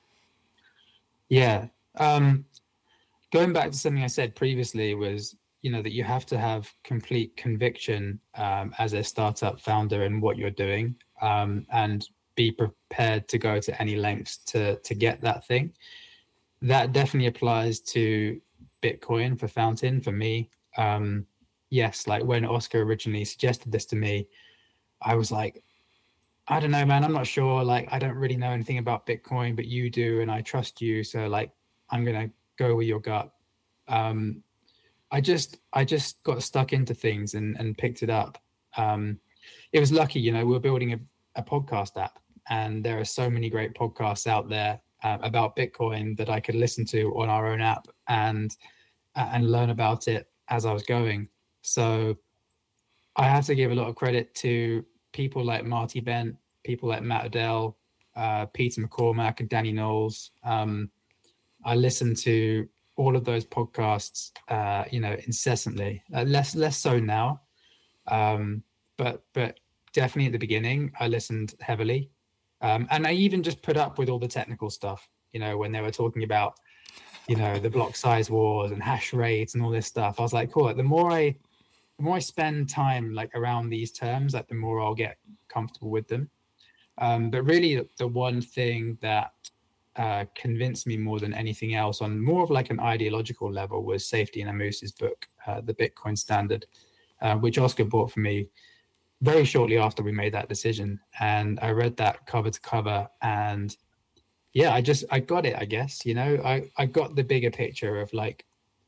Yeah. Um, going back to something I said previously was, you know, that you have to have complete conviction um, as a startup founder in what you're doing, um, and be prepared to go to any lengths to to get that thing. That definitely applies to Bitcoin for Fountain for me. Um, yes, like when Oscar originally suggested this to me, I was like, I don't know, man, I'm not sure. Like, I don't really know anything about Bitcoin, but you do, and I trust you. So like, I'm gonna go with your gut. Um, I just, I just got stuck into things and and picked it up. Um, it was lucky, you know, we were building a, a podcast app, and there are so many great podcasts out there uh, about Bitcoin that I could listen to on our own app and and learn about it as I was going. So I have to give a lot of credit to people like Marty Bent, people like Matt Odell, uh, Peter McCormack, and Danny Knowles. Um, I listen to all of those podcasts, uh, you know, incessantly. Uh, less less so now, um, but but definitely at the beginning, I listened heavily, um, and I even just put up with all the technical stuff. You know, when they were talking about, you know, the block size wars and hash rates and all this stuff, I was like, cool. The more I the more I spend time like around these terms, like the more I'll get comfortable with them. Um, but really, the one thing that uh, convinced me more than anything else on more of like an ideological level was Safety Namuse's book, uh, The Bitcoin Standard, uh, which Oscar bought for me very shortly after we made that decision. And I read that cover to cover, and yeah, I just, I got it, I guess, you know, I, I got the bigger picture of like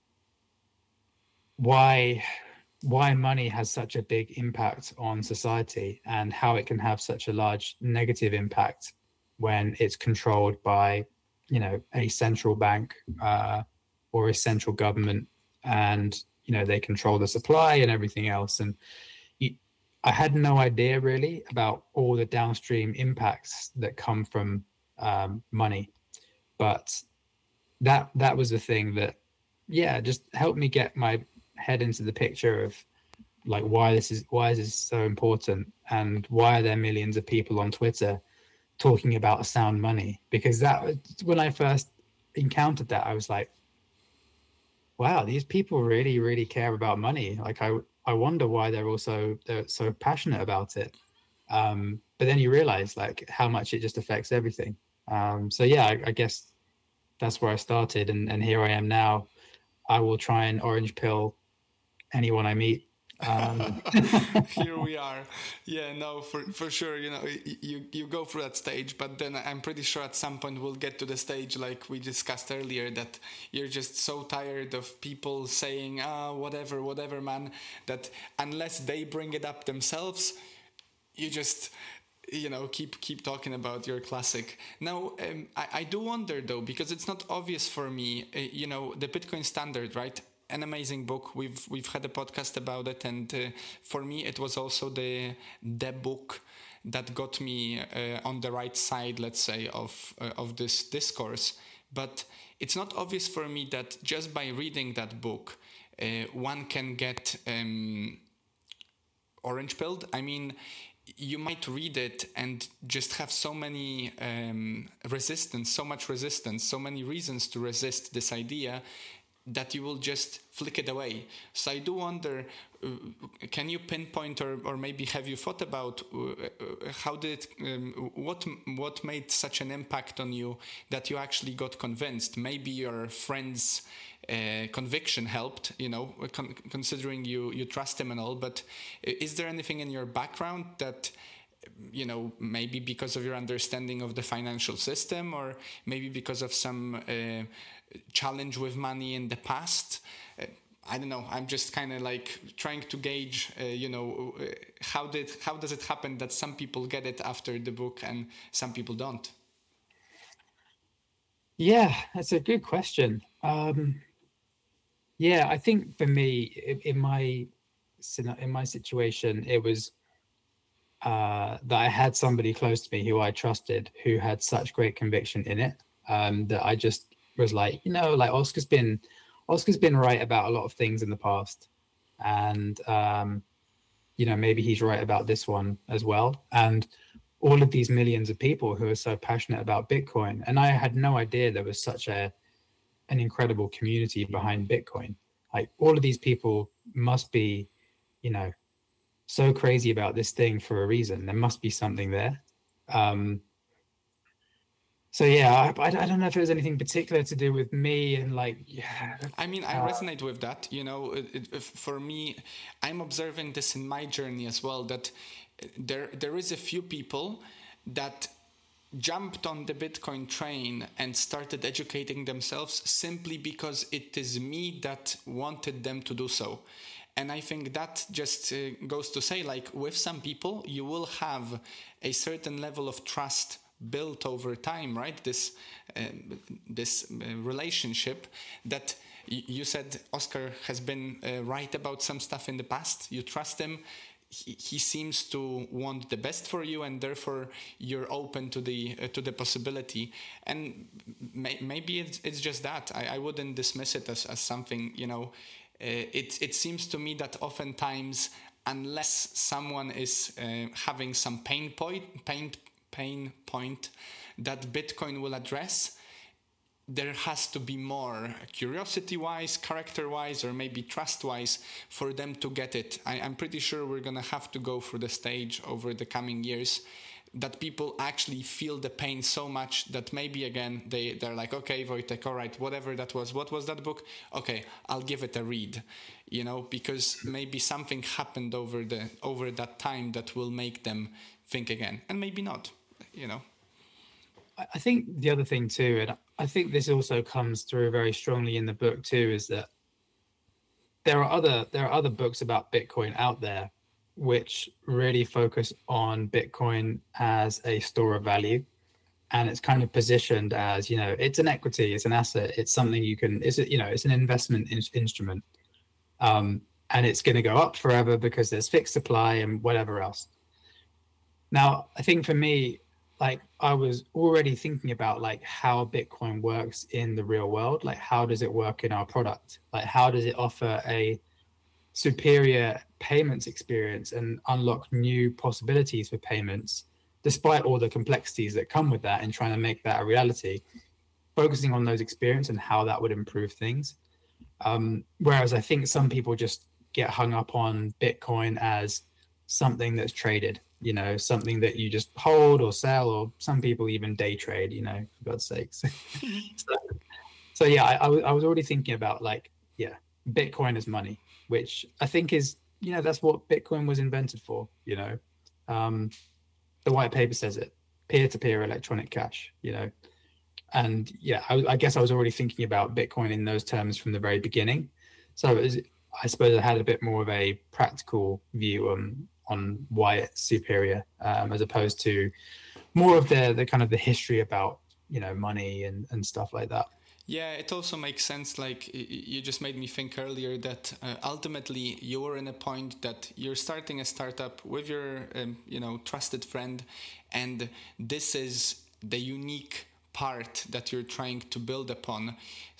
why why money has such a big impact on society and how it can have such a large negative impact when it's controlled by, you know, a central bank uh, or a central government, and you know they control the supply and everything else. And you, I had no idea really about all the downstream impacts that come from um, money, but that that was the thing that, yeah, just helped me get my head into the picture of like why this is why is this so important, and why are there millions of people on Twitter talking about sound money? Because that, when I first encountered that, I was like, wow, these people really really care about money. Like I I wonder why they're also they're so passionate about it. Um, but then you realize like how much it just affects everything. Um, so yeah, I, I guess that's where I started, and and here I am now. I will try and orange pill anyone I meet. Um, Here we are. Yeah, no, for for sure. You know, you you go through that stage, but then I'm pretty sure at some point we'll get to the stage like we discussed earlier, that you're just so tired of people saying, ah, whatever, whatever, man, that unless they bring it up themselves, you just, you know, keep keep talking about your classic. Now, um, I, I do wonder though, because it's not obvious for me, uh, you know, the Bitcoin Standard, right? An amazing book. We've we've had a podcast about it, and uh, for me, it was also the the book that got me uh, on the right side, let's say, of uh, of this discourse. But it's not obvious for me that just by reading that book, uh, one can get um, orange pilled. I mean, you might read it and just have so many um, resistance, so much resistance, so many reasons to resist this idea, that you will just flick it away. So I do wonder, uh, can you pinpoint, or, or maybe have you thought about uh, how did, um, what what made such an impact on you that you actually got convinced? Maybe your friend's uh, conviction helped, you know, con- considering you, you trust him and all, but is there anything in your background that, you know, maybe because of your understanding of the financial system, or maybe because of some uh, challenge with money in the past? Uh, I don't know. I'm just kind of like trying to gauge, uh, you know, uh, how did how does it happen that some people get it after the book and some people don't? Yeah, that's a good question. Um, yeah, I think for me, in, in my in my situation, it was uh, that I had somebody close to me who I trusted, who had such great conviction in it, um, that I just was like, you know, like Oscar's been Oscar's been right about a lot of things in the past, and um, you know, maybe he's right about this one as well. And all of these millions of people who are so passionate about Bitcoin, and I had no idea there was such a an incredible community behind Bitcoin. Like all of these people must be, you know, so crazy about this thing for a reason. There must be something there. Um, so yeah, I, I don't know if it was anything particular to do with me and like, yeah. I mean, I uh, resonate with that. You know, it, it, for me, I'm observing this in my journey as well. That there there is a few people that jumped on the Bitcoin train and started educating themselves simply because it is me that wanted them to do so. And I think that just uh, goes to say, like, with some people, you will have a certain level of trust built over time, right? This uh, this uh, relationship that y- you said Oscar has been uh, right about some stuff in the past. You trust him. He, he seems to want the best for you, and therefore you're open to the uh, to the possibility. And may, maybe it's, it's just that. I, I wouldn't dismiss it as, as something, you know. Uh, it it seems to me that oftentimes, unless someone is uh, having some pain point, pain pain point that Bitcoin will address, there has to be more curiosity-wise, character-wise, or maybe trust-wise for them to get it. I, I'm pretty sure we're gonna have to go through the stage over the coming years that people actually feel the pain so much that maybe again they, they're like, okay, Wojtek, all right, whatever that was, what was that book? Okay, I'll give it a read, you know, because maybe something happened over the over that time that will make them think again, and maybe not, you know. I think the other thing too, and I think this also comes through very strongly in the book too, is that there are other there are other books about Bitcoin out there which really focus on Bitcoin as a store of value, and it's kind of positioned as, you know, it's an equity, it's an asset, it's something you can, it's a, you know, it's an investment in, instrument, um, and it's going to go up forever because there's fixed supply and whatever else. Now, I think for me, like I was already thinking about like how Bitcoin works in the real world, like how does it work in our product, like how does it offer a superior payments experience and unlock new possibilities for payments, despite all the complexities that come with that, and trying to make that a reality, focusing on those experience and how that would improve things. Um, whereas I think some people just get hung up on Bitcoin as something that's traded, you know, something that you just hold or sell, or some people even day trade, you know, for God's sakes. so, so yeah, I, I, I was already thinking about like, yeah, Bitcoin as money, which I think is, you know, that's what Bitcoin was invented for, you know. Um, the white paper says it, peer-to-peer electronic cash, you know. And yeah, I, I guess I was already thinking about Bitcoin in those terms from the very beginning. So it was, I suppose I had a bit more of a practical view on on why it's superior, um, as opposed to more of the the kind of the history about, you know, money and and stuff like that. Yeah, it also makes sense. Like you just made me think earlier that uh, ultimately you were in a point that you're starting a startup with your, um, you know, trusted friend, and this is the unique part that you're trying to build upon.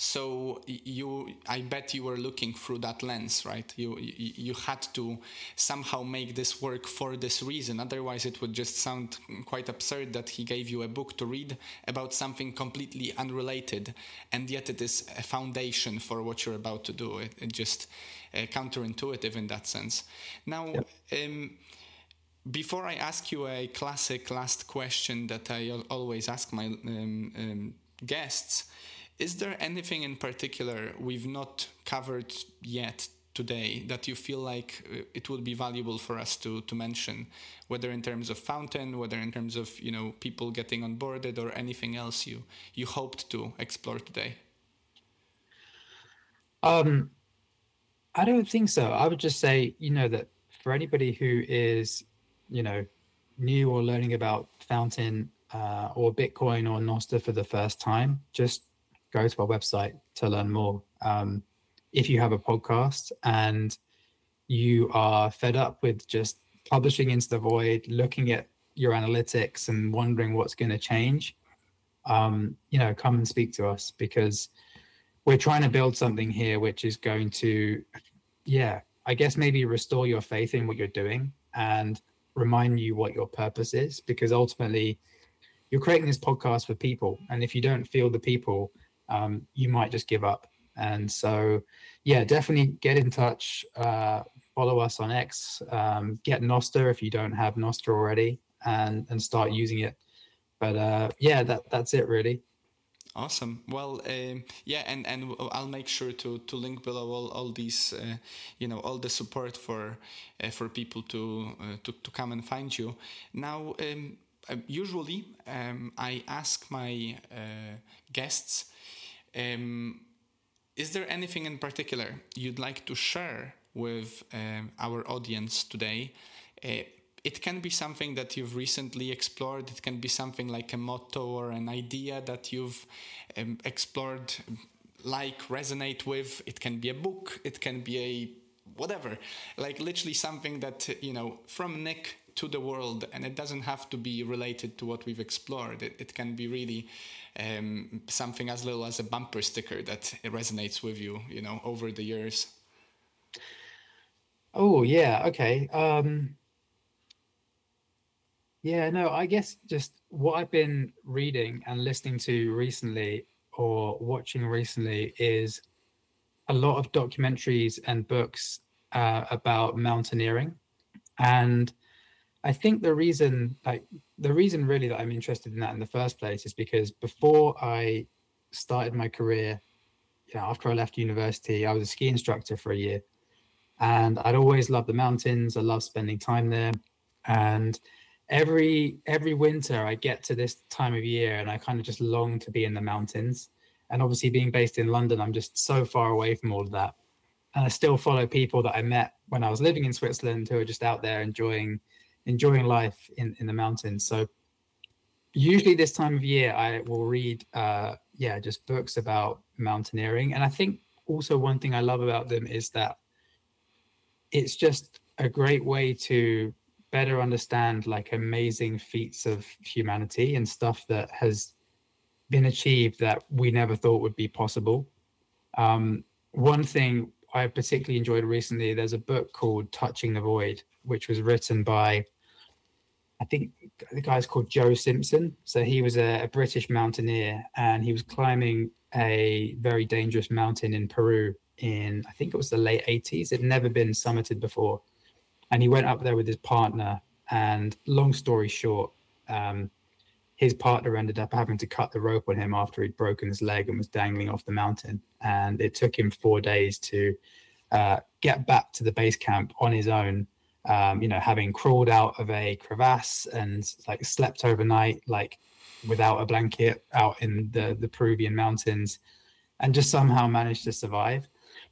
So you, I bet you were looking through that lens, right? You, you you had to somehow make this work for this reason. Otherwise, it would just sound quite absurd that he gave you a book to read about something completely unrelated, and yet it is a foundation for what you're about to do. It, it just uh, counterintuitive in that sense. Now. Yep. Um, Before I ask you a classic last question that I always ask my um, um, guests, is there anything in particular we've not covered yet today that you feel like it would be valuable for us to to mention, whether in terms of Fountain, whether in terms of, you know, people getting onboarded, or anything else you you hoped to explore today? Um, I don't think so. I would just say, you know, that for anybody who is, you know, new or learning about Fountain uh, or Bitcoin or Nostr for the first time, just go to our website to learn more. Um, if you have a podcast and you are fed up with just publishing into the void, looking at your analytics and wondering what's going to change, um, you know, come and speak to us, because we're trying to build something here which is going to, yeah, I guess maybe restore your faith in what you're doing and remind you what your purpose is, because ultimately you're creating this podcast for people, and if you don't feel the people, um, you might just give up. And so yeah, definitely get in touch, uh, follow us on X, um, get Nostr if you don't have Nostr already, and and start using it. But uh, yeah, that that's it really. Awesome. Well, um, yeah, and, and I'll make sure to, to link below all, all these, uh, you know, all the support for uh, for people to, uh, to to come and find you. Now, um, usually, um, I ask my uh, guests, um, is there anything in particular you'd like to share with um, our audience today? Uh, It can be something that you've recently explored. It can be something like a motto or an idea that you've um, explored, like, resonate with. It can be a book. It can be a whatever, like literally something that, you know, from Nick to the world. And it doesn't have to be related to what we've explored. It, it can be really um, something as little as a bumper sticker that resonates with you, you know, over the years. Oh, yeah. Okay. Um, Yeah, no, I guess just what I've been reading and listening to recently or watching recently is a lot of documentaries and books uh, about mountaineering. And I think the reason, like, the reason really that I'm interested in that in the first place is because before I started my career, you know, after I left university, I was a ski instructor for a year. And I'd always loved the mountains. I love spending time there. And every every winter I get to this time of year and I kind of just long to be in the mountains. And obviously being based in London, I'm just so far away from all of that. And I still follow people that I met when I was living in Switzerland who are just out there enjoying enjoying life in, in the mountains. So usually this time of year I will read uh yeah, just books about mountaineering. And I think also one thing I love about them is that it's just a great way to better understand like amazing feats of humanity and stuff that has been achieved that we never thought would be possible. Um, one thing I particularly enjoyed recently, there's a book called Touching the Void, which was written by, I think the guy's called Joe Simpson. So he was a, a British mountaineer and he was climbing a very dangerous mountain in Peru in, I think it was the late eighties. It'd never been summited before. And he went up there with his partner. And long story short, um, his partner ended up having to cut the rope on him after he'd broken his leg and was dangling off the mountain. And it took him four days to uh, get back to the base camp on his own, um, you know, having crawled out of a crevasse and like slept overnight, like without a blanket out in the, the Peruvian mountains, and just somehow managed to survive.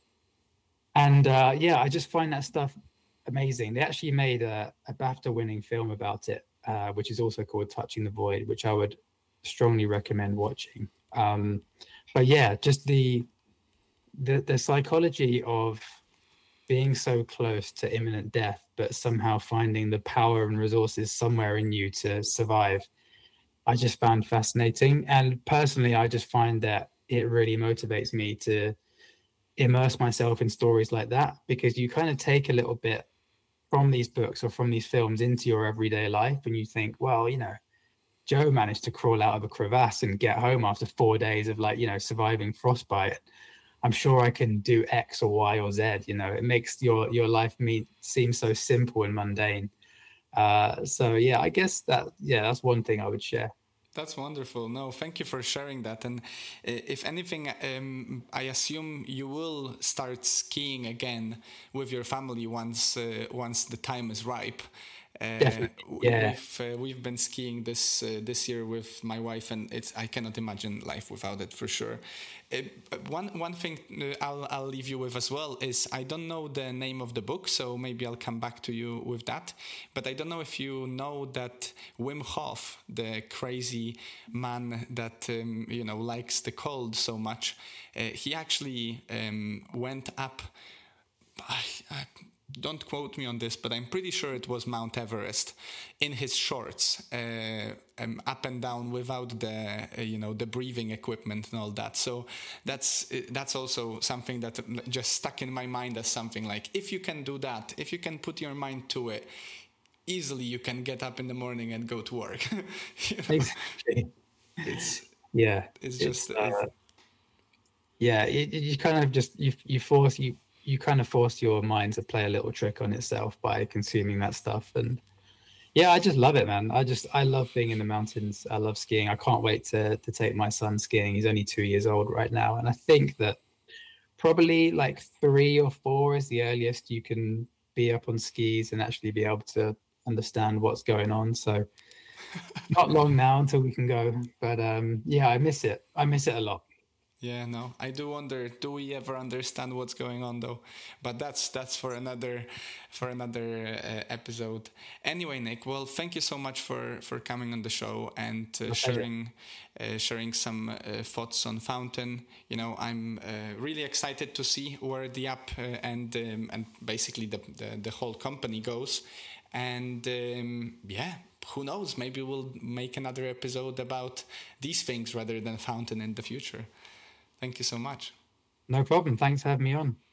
And uh, yeah, I just find that stuff amazing. They actually made a, a BAFTA winning film about it, uh, which is also called Touching the Void, which I would strongly recommend watching. Um, but yeah, just the, the the psychology of being so close to imminent death, but somehow finding the power and resources somewhere in you to survive, I just found fascinating. And personally, I just find that it really motivates me to immerse myself in stories like that, because you kind of take a little bit from these books or from these films into your everyday life and you think, well, you know, Joe managed to crawl out of a crevasse and get home after four days of like, you know, surviving frostbite. I'm sure I can do X or Y or Z. You know, it makes your your life mean seem so simple and mundane. Uh, so yeah, I guess that yeah, that's one thing I would share. That's wonderful. No, thank you for sharing that. And if anything, um, I assume you will start skiing again with your family once uh, once the time is ripe. Uh, Definitely. Yeah. We've uh, we've been skiing this uh, this year with my wife, and it's I cannot imagine life without it for sure. Uh, one one thing I'll I'll leave you with as well is I don't know the name of the book, so maybe I'll come back to you with that. But I don't know if you know that Wim Hof, the crazy man that um, you know likes the cold so much, uh, he actually um, went up. I, I, Don't quote me on this, but I'm pretty sure it was Mount Everest in his shorts, uh, um, up and down without the, uh, you know, the breathing equipment and all that. So that's that's also something that just stuck in my mind as something like, if you can do that, if you can put your mind to it, easily you can get up in the morning and go to work. You know? Exactly. It's yeah. It's just it's, uh, it's, yeah. It, it, you kind of just you you force you. you kind of force your mind to play a little trick on itself by consuming that stuff. And Yeah, I just love it, man. I just I love being in the mountains. I love skiing. I can't wait to to take my son skiing. He's only two years old right now, and I think that probably like three or four is the earliest you can be up on skis and actually be able to understand what's going on. So not long now until we can go. But um, yeah, I miss it. I miss it a lot. Yeah, no, I do wonder, do we ever understand what's going on though? But that's that's for another for another uh, episode. Anyway, Nick, well, thank you so much for for coming on the show and uh, sharing uh, sharing some uh, thoughts on Fountain. You know, I'm uh, really excited to see where the app uh, and um, and basically the, the the whole company goes. And um, yeah, who knows? Maybe we'll make another episode about these things rather than Fountain in the future. Thank you so much. No problem. Thanks for having me on.